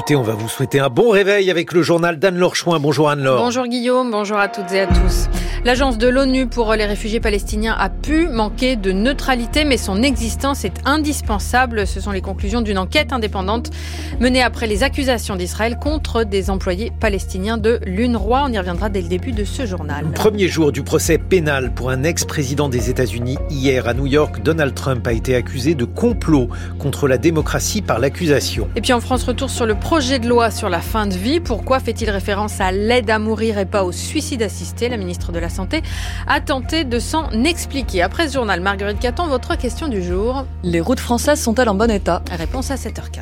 écoutez, on va vous souhaiter un bon réveil avec le journal d'Anne-Laure Chouin. Bonjour Anne-Laure. Bonjour Guillaume, bonjour à toutes et à tous. L'agence de l'ONU pour les réfugiés palestiniens a pu manquer de neutralité, mais son existence est indispensable. Ce sont les conclusions d'une enquête indépendante menée après les accusations d'Israël contre des employés palestiniens de l'UNRWA. On y reviendra dès le début de ce journal. Premier jour du procès pénal pour un ex-président des États-Unis. Hier à New York, Donald Trump a été accusé de complot contre la démocratie par l'accusation. Et puis en France, retour sur le projet de loi sur la fin de vie. Pourquoi fait-il référence à l'aide à mourir et pas au suicide assisté ? La ministre de la Santé a tenté de s'en expliquer. Après ce journal, Marguerite Caton, votre question du jour. Les routes françaises sont-elles en bon état ? Réponse à 7h15.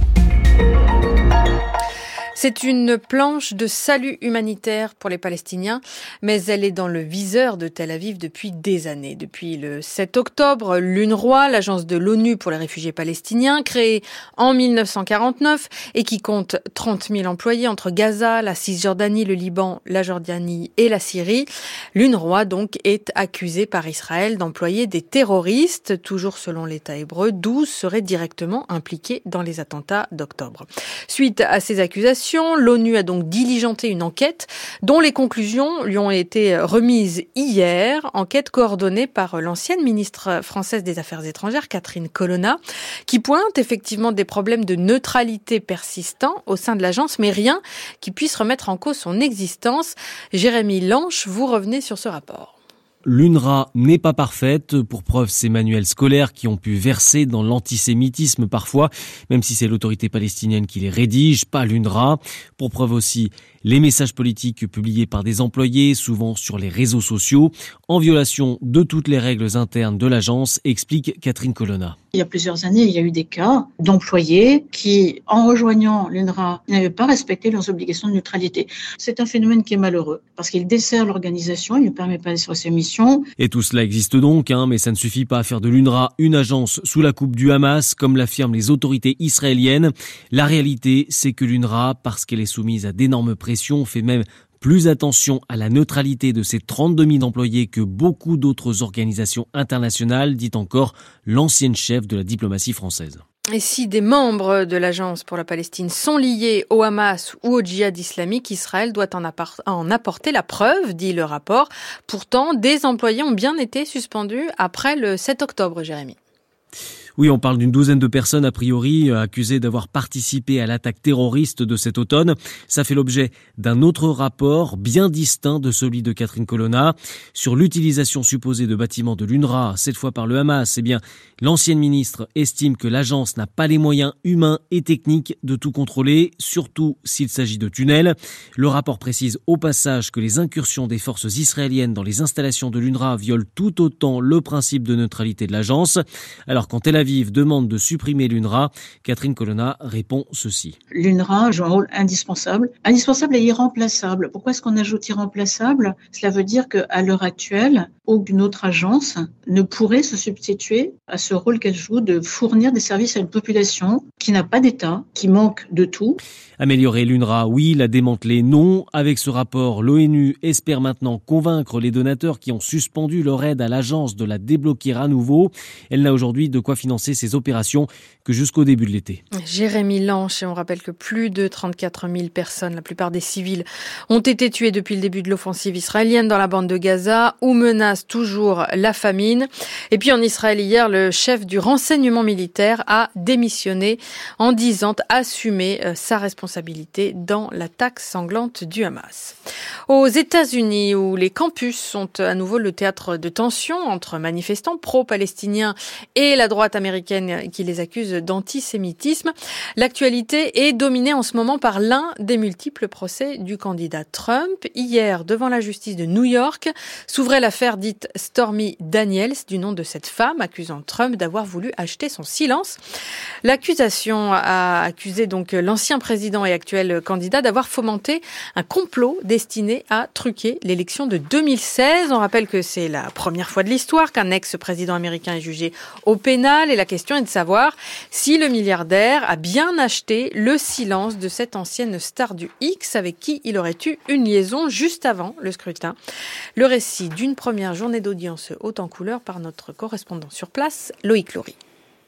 C'est une planche de salut humanitaire pour les Palestiniens, mais elle est dans le viseur de Tel Aviv depuis des années. Depuis le 7 octobre, l'UNRWA, l'agence de l'ONU pour les réfugiés palestiniens, créée en 1949 et qui compte 30 000 employés entre Gaza, la Cisjordanie, le Liban, la Jordanie et la Syrie. L'UNRWA, donc, est accusée par Israël d'employer des terroristes. Toujours selon l'État hébreu, 12 seraient directement impliqués dans les attentats d'octobre. Suite à ces accusations, l'ONU a donc diligenté une enquête dont les conclusions lui ont été remises hier. Enquête coordonnée par l'ancienne ministre française des Affaires étrangères, Catherine Colonna, qui pointe effectivement des problèmes de neutralité persistants au sein de l'agence, mais rien qui puisse remettre en cause son existence. Jérémy Lanche, vous revenez sur ce rapport. L'UNRWA n'est pas parfaite, pour preuve ces manuels scolaires qui ont pu verser dans l'antisémitisme parfois, même si c'est l'autorité palestinienne qui les rédige, pas l'UNRWA. Pour preuve aussi les messages politiques publiés par des employés, souvent sur les réseaux sociaux, en violation de toutes les règles internes de l'agence, explique Catherine Colonna. Il y a plusieurs années, il y a eu des cas d'employés qui, en rejoignant l'UNRWA, n'avaient pas respecté leurs obligations de neutralité. C'est un phénomène qui est malheureux, parce qu'il dessert l'organisation, il ne permet pas d'assurer ses missions. Et tout cela existe donc, mais ça ne suffit pas à faire de l'UNRWA une agence sous la coupe du Hamas, comme l'affirment les autorités israéliennes. La réalité, c'est que l'UNRWA, parce qu'elle est soumise à d'énormes pressions, fait même plus attention à la neutralité de ses 32 000 employés que beaucoup d'autres organisations internationales, dit encore l'ancienne chef de la diplomatie française. Et si des membres de l'Agence pour la Palestine sont liés au Hamas ou au djihad islamique, Israël doit en apporter la preuve, dit le rapport. Pourtant, des employés ont bien été suspendus après le 7 octobre, Jérémy. Oui, on parle d'une douzaine de personnes, a priori, accusées d'avoir participé à l'attaque terroriste de cet automne. Ça fait l'objet d'un autre rapport, bien distinct de celui de Catherine Colonna, sur l'utilisation supposée de bâtiments de l'UNRWA, cette fois par le Hamas. Eh bien, l'ancienne ministre estime que l'agence n'a pas les moyens humains et techniques de tout contrôler, surtout s'il s'agit de tunnels. Le rapport précise au passage que les incursions des forces israéliennes dans les installations de l'UNRWA violent tout autant le principe de neutralité de l'agence. Alors, quand Tel Aviv demande de supprimer l'UNRWA, Catherine Colonna répond ceci. L'UNRWA joue un rôle indispensable et irremplaçable. Pourquoi est-ce qu'on ajoute irremplaçable ? Cela veut dire qu'à l'heure actuelle, aucune autre agence ne pourrait se substituer à ce rôle qu'elle joue de fournir des services à une population qui n'a pas d'État, qui manque de tout. Améliorer l'UNRWA, oui, la démanteler, non. Avec ce rapport, l'ONU espère maintenant convaincre les donateurs qui ont suspendu leur aide à l'agence de la débloquer à nouveau. Elle n'a aujourd'hui de quoi financer ses opérations que jusqu'au début de l'été. Jérémy Lanche, et on rappelle que plus de 34 000 personnes, la plupart des civils, ont été tuées depuis le début de l'offensive israélienne dans la bande de Gaza, où menace toujours la famine. Et puis en Israël hier, le chef du renseignement militaire a démissionné en disant assumer sa responsabilité dans l'attaque sanglante du Hamas. Aux États-Unis, où les campus sont à nouveau le théâtre de tensions entre manifestants pro-palestiniens et la droite américaine qui les accuse d'antisémitisme, l'actualité est dominée en ce moment par l'un des multiples procès du candidat Trump. Hier, devant la justice de New York, s'ouvrait l'affaire dite Stormy Daniels, du nom de cette femme accusant Trump d'avoir voulu acheter son silence. L'accusation a accusé donc l'ancien président et actuel candidat d'avoir fomenté un complot destiné à truquer l'élection de 2016. On rappelle que c'est la première fois de l'histoire qu'un ex-président américain est jugé au pénal et la question est de savoir si le milliardaire a bien acheté le silence de cette ancienne star du X avec qui il aurait eu une liaison juste avant le scrutin. Le récit d'une première journée d'audience haute en couleur par notre correspondant sur place, Loïc Loury.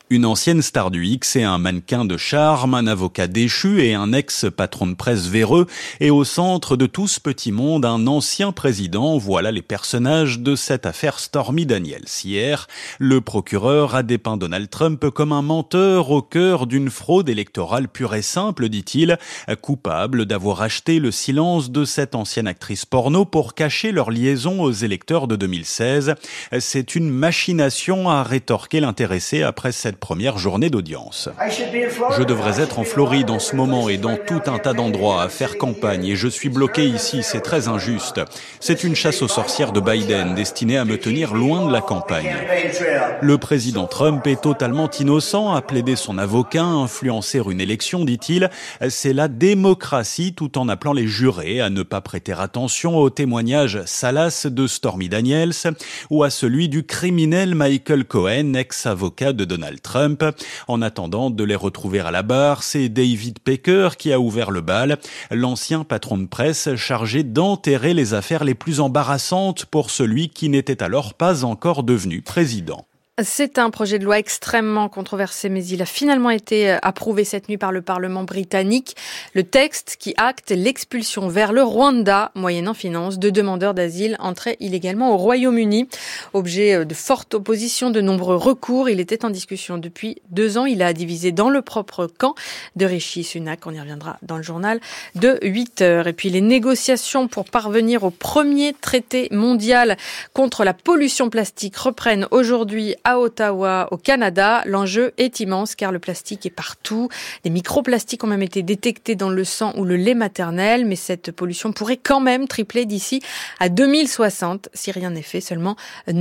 Une ancienne star du X et un mannequin de charme, un avocat déchu et un ex-patron de presse véreux. Et au centre de tout ce petit monde, un ancien président. Voilà les personnages de cette affaire Stormy Daniels. Hier, le procureur a dépeint Donald Trump comme un menteur au cœur d'une fraude électorale pure et simple, dit-il, coupable d'avoir acheté le silence de cette ancienne actrice porno pour cacher leur liaison aux électeurs de 2016. C'est une machination, a rétorqué l'intéressé après cette première journée d'audience. Je devrais être en Floride en ce moment et dans tout un tas d'endroits à faire campagne et je suis bloqué ici, c'est très injuste. C'est une chasse aux sorcières de Biden destinée à me tenir loin de la campagne. Le président Trump est totalement innocent, a plaidé son avocat, influencer une élection, dit-il. C'est la démocratie, tout en appelant les jurés à ne pas prêter attention au témoignage salace de Stormy Daniels ou à celui du criminel Michael Cohen, ex-avocat de Donald Trump. En attendant de les retrouver à la barre, c'est David Pecker qui a ouvert le bal, l'ancien patron de presse chargé d'enterrer les affaires les plus embarrassantes pour celui qui n'était alors pas encore devenu président. C'est un projet de loi extrêmement controversé, mais il a finalement été approuvé cette nuit par le Parlement britannique. Le texte qui acte l'expulsion vers le Rwanda, moyennant finance, de demandeurs d'asile entrés illégalement au Royaume-Uni. Objet de forte opposition, de nombreux recours. Il était en discussion depuis 2 ans. Il a divisé dans le propre camp de Rishi Sunak. On y reviendra dans le journal de 8h. Et puis les négociations pour parvenir au premier traité mondial contre la pollution plastique reprennent aujourd'hui à Ottawa, au Canada. L'enjeu est immense car le plastique est partout. Des microplastiques ont même été détectés dans le sang ou le lait maternel, mais cette pollution pourrait quand même tripler d'ici à 2060. Si rien n'est fait, seulement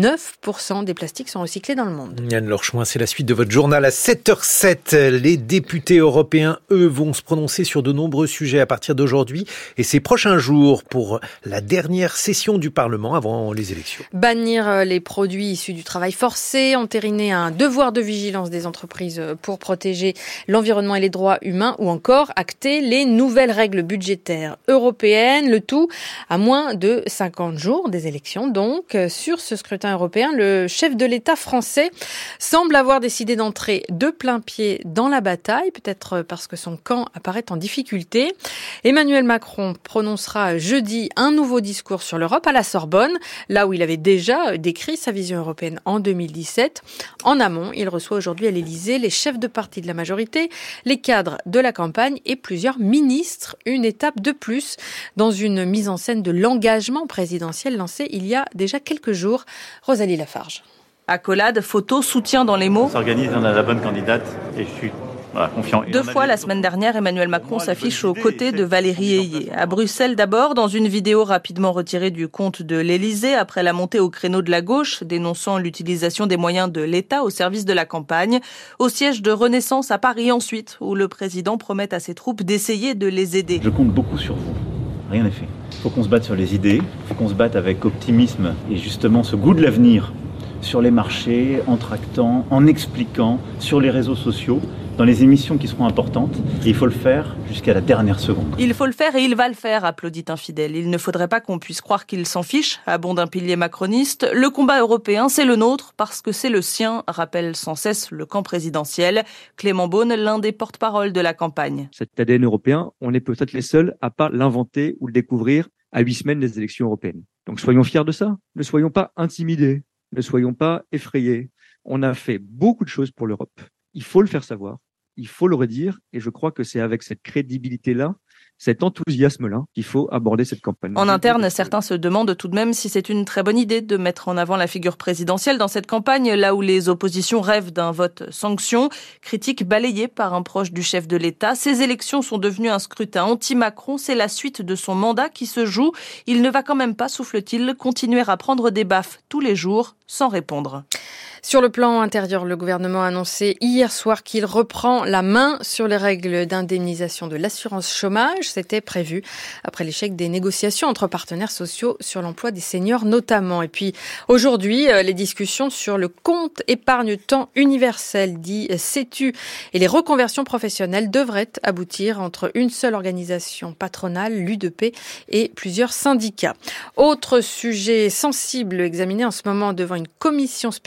9% des plastiques sont recyclés dans le monde. Yann Lorchouin, c'est la suite de votre journal à 7h07. Les députés européens, eux, vont se prononcer sur de nombreux sujets à partir d'aujourd'hui et ces prochains jours pour la dernière session du Parlement avant les élections. Bannir les produits issus du travail forcé, entériner un devoir de vigilance des entreprises pour protéger l'environnement et les droits humains ou encore acter les nouvelles règles budgétaires européennes, le tout à moins de 50 jours des élections. Donc, sur ce scrutin européen, le chef de l'État français semble avoir décidé d'entrer de plein pied dans la bataille, peut-être parce que son camp apparaît en difficulté. Emmanuel Macron prononcera jeudi un nouveau discours sur l'Europe à la Sorbonne, là où il avait déjà décrit sa vision européenne en 2017. En amont, il reçoit aujourd'hui à l'Élysée les chefs de parti de la majorité, les cadres de la campagne et plusieurs ministres. Une étape de plus dans une mise en scène de l'engagement présidentiel lancé il y a déjà quelques jours. Rosalie Lafarge. Accolade, photo, soutien dans les mots. On s'organise, on a la bonne candidate et je suis confiant. 2 fois la semaine dernière, Emmanuel Macron s'affiche aux côtés de Valérie Ayé. À Bruxelles d'abord, dans une vidéo rapidement retirée du compte de l'Élysée après la montée au créneau de la gauche, dénonçant l'utilisation des moyens de l'État au service de la campagne. Au siège de Renaissance à Paris ensuite, où le président promet à ses troupes d'essayer de les aider. Je compte beaucoup sur vous. Rien n'est fait. Il faut qu'on se batte sur les idées, il faut qu'on se batte avec optimisme et justement ce goût de l'avenir sur les marchés, en tractant, en expliquant, sur les réseaux sociaux, dans les émissions qui seront importantes. Et il faut le faire jusqu'à la dernière seconde. Il faut le faire et il va le faire, applaudit un fidèle. Il ne faudrait pas qu'on puisse croire qu'il s'en fiche, abonde un pilier macroniste. Le combat européen, c'est le nôtre parce que c'est le sien, rappelle sans cesse le camp présidentiel. Clément Beaune, l'un des porte-parole de la campagne. Cet ADN européen, on est peut-être les seuls à pas l'inventer ou le découvrir à 8 semaines des élections européennes. Donc soyons fiers de ça. Ne soyons pas intimidés. Ne soyons pas effrayés. On a fait beaucoup de choses pour l'Europe. Il faut le faire savoir, il faut le redire, et je crois que c'est avec cette crédibilité-là, cet enthousiasme-là, qu'il faut aborder cette campagne. En interne, certains se demandent tout de même si c'est une très bonne idée de mettre en avant la figure présidentielle dans cette campagne, là où les oppositions rêvent d'un vote sanction. Critique balayée par un proche du chef de l'État. Ces élections sont devenues un scrutin anti-Macron. C'est la suite de son mandat qui se joue. Il ne va quand même pas, souffle-t-il, continuer à prendre des baffes tous les jours sans répondre. Sur le plan intérieur, le gouvernement a annoncé hier soir qu'il reprend la main sur les règles d'indemnisation de l'assurance chômage. C'était prévu après l'échec des négociations entre partenaires sociaux sur l'emploi des seniors notamment. Et puis aujourd'hui, les discussions sur le compte épargne-temps universel, dit CETU, et les reconversions professionnelles devraient aboutir entre une seule organisation patronale, l'UDP, et plusieurs syndicats. Autre sujet sensible examiné en ce moment devant une commission spéciale de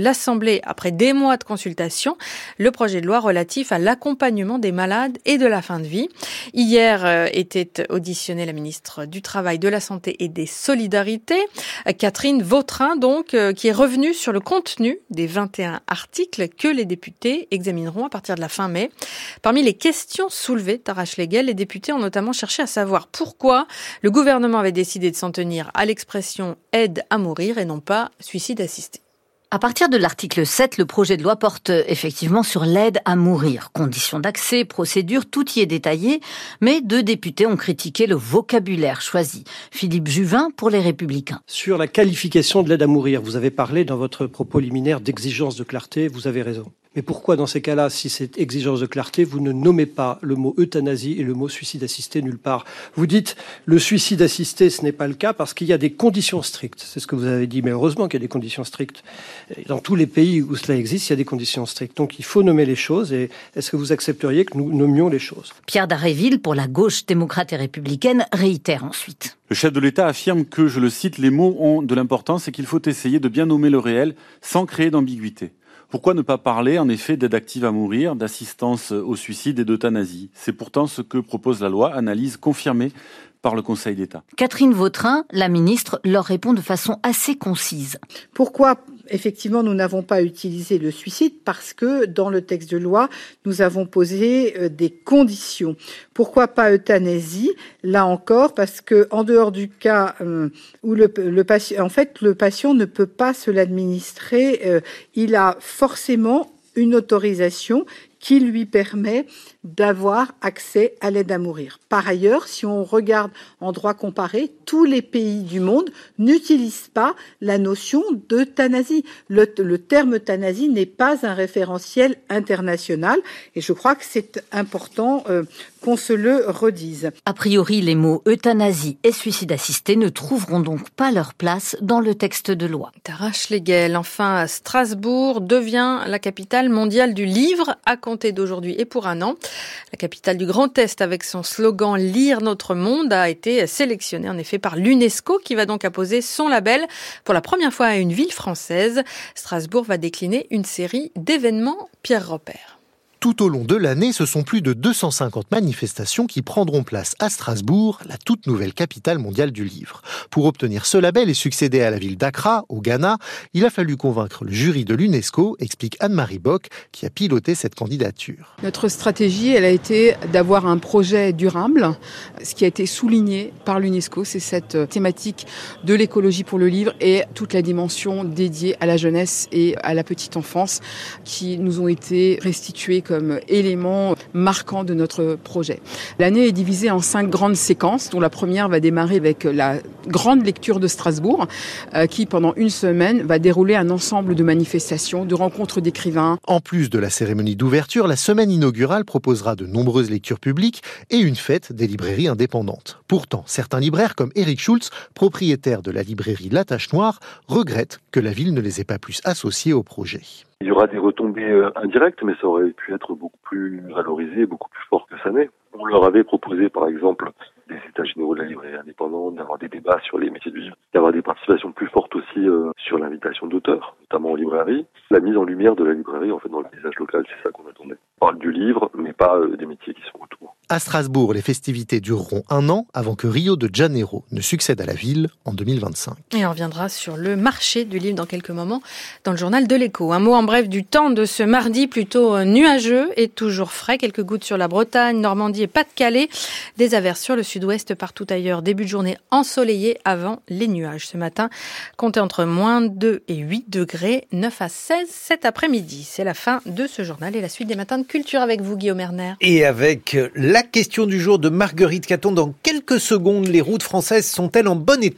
l'Assemblée après des mois de consultation le projet de loi relatif à l'accompagnement des malades et de la fin de vie. Hier était auditionnée la ministre du Travail, de la Santé et des Solidarités, Catherine Vautrin, donc, qui est revenue sur le contenu des 21 articles que les députés examineront à partir de la fin mai. Parmi les questions soulevées, Tara Schlegel, les députés ont notamment cherché à savoir pourquoi le gouvernement avait décidé de s'en tenir à l'expression « aide à mourir » et non pas « suicide assisté ». À partir de l'article 7, le projet de loi porte effectivement sur l'aide à mourir. Conditions d'accès, procédures, tout y est détaillé, mais 2 députés ont critiqué le vocabulaire choisi. Philippe Juvin pour Les Républicains. Sur la qualification de l'aide à mourir, vous avez parlé dans votre propos liminaire d'exigence de clarté, vous avez raison. Mais pourquoi dans ces cas-là, si c'est exigence de clarté, vous ne nommez pas le mot euthanasie et le mot suicide assisté nulle part? Vous dites le suicide assisté, ce n'est pas le cas parce qu'il y a des conditions strictes. C'est ce que vous avez dit, mais heureusement qu'il y a des conditions strictes. Dans tous les pays où cela existe, il y a des conditions strictes. Donc il faut nommer les choses et est-ce que vous accepteriez que nous nommions les choses? Pierre Dharréville, pour la gauche démocrate et républicaine, réitère ensuite. Le chef de l'État affirme que, je le cite, les mots ont de l'importance et qu'il faut essayer de bien nommer le réel sans créer d'ambiguïté. Pourquoi ne pas parler, en effet, d'aide active à mourir, d'assistance au suicide et d'euthanasie? C'est pourtant ce que propose la loi, analyse confirmée par le Conseil d'État. Catherine Vautrin, la ministre, leur répond de façon assez concise. Pourquoi effectivement nous n'avons pas utilisé le suicide? Parce que dans le texte de loi, nous avons posé des conditions. Pourquoi pas euthanasie? Là encore, parce que en dehors du cas où le patient ne peut pas se l'administrer, il a forcément une autorisation qui lui permet d'avoir accès à l'aide à mourir. Par ailleurs, si on regarde en droit comparé, tous les pays du monde n'utilisent pas la notion d'euthanasie. Le terme euthanasie n'est pas un référentiel international et je crois que c'est important qu'on se le redise. A priori, les mots euthanasie et suicide assisté ne trouveront donc pas leur place dans le texte de loi. Tara Schlegel, enfin, Strasbourg devient la capitale mondiale du livre à compter d'aujourd'hui et pour un an. La capitale du Grand Est, avec son slogan « Lire notre monde », a été sélectionnée en effet par l'UNESCO qui va donc apposer son label pour la première fois à une ville française. Strasbourg va décliner une série d'événements. Pierre Robert. Tout au long de l'année, ce sont plus de 250 manifestations qui prendront place à Strasbourg, la toute nouvelle capitale mondiale du livre. Pour obtenir ce label et succéder à la ville d'Accra, au Ghana, il a fallu convaincre le jury de l'UNESCO, explique Anne-Marie Bock, qui a piloté cette candidature. Notre stratégie, elle a été d'avoir un projet durable. Ce qui a été souligné par l'UNESCO, c'est cette thématique de l'écologie pour le livre et toute la dimension dédiée à la jeunesse et à la petite enfance qui nous ont été restituées comme élément marquant de notre projet. L'année est divisée en 5 grandes séquences, dont la première va démarrer avec la grande lecture de Strasbourg, qui pendant une semaine va dérouler un ensemble de manifestations, de rencontres d'écrivains. En plus de la cérémonie d'ouverture, la semaine inaugurale proposera de nombreuses lectures publiques et une fête des librairies indépendantes. Pourtant, certains libraires comme Eric Schultz, propriétaire de la librairie La Tache Noire, regrettent que la ville ne les ait pas plus associés au projet. Il y aura des retombées indirectes, mais ça aurait pu être beaucoup plus valorisé, beaucoup plus fort que ça n'est. On leur avait proposé, par exemple, des états généraux de la librairie indépendante, d'avoir des débats sur les métiers du livre, d'avoir des participations plus fortes aussi sur l'invitation d'auteurs, notamment en librairie. La mise en lumière de la librairie, en fait, dans le paysage local, c'est ça qu'on attendait. On parle du livre, mais pas des métiers qui sont autour. À Strasbourg, les festivités dureront 1 an avant que Rio de Janeiro ne succède à la ville en 2025. Et on reviendra sur le marché du livre dans quelques moments dans le journal de l'Écho. Un mot en bref du temps de ce mardi plutôt nuageux et toujours frais. Quelques gouttes sur la Bretagne, Normandie et Pas-de-Calais. Des averses sur le sud-ouest, partout ailleurs. Début de journée ensoleillée avant les nuages. Ce matin, comptez entre moins 2 et 8 degrés, 9 à 16 cet après-midi. C'est la fin de ce journal et la suite des matins de culture avec vous, Guillaume Erner. Et avec la question du jour de Marguerite Caton, dans quelques secondes, les routes françaises sont-elles en bon état ?